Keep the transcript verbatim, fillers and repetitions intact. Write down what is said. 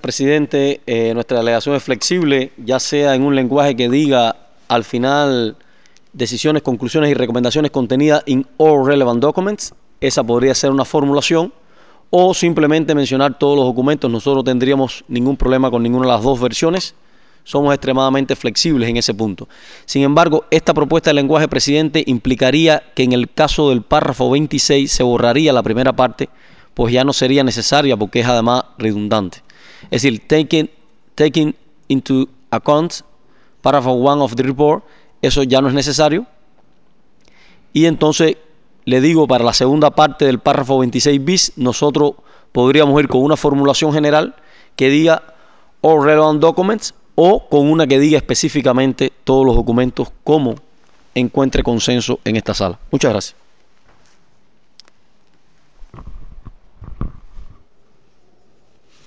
presidente, eh, nuestra delegación es flexible, ya sea en un lenguaje que diga al final decisiones, conclusiones y recomendaciones contenidas en all relevant documents, esa podría ser una formulación, o simplemente mencionar todos los documentos. Nosotros no tendríamos ningún problema con ninguna de las dos versiones. Somos extremadamente flexibles en ese punto. Sin embargo, esta propuesta de lenguaje, presidente, implicaría que en el caso del párrafo veintiséis se borraría la primera parte, pues ya no sería necesaria porque es además redundante. Es decir, taking, taking into account, párrafo one of the report, eso ya no es necesario. Y entonces, le digo, para la segunda parte del párrafo veintiséis bis, nosotros podríamos ir con una formulación general que diga all relevant documents, o con una que diga específicamente todos los documentos como encuentre consenso en esta sala. Muchas gracias.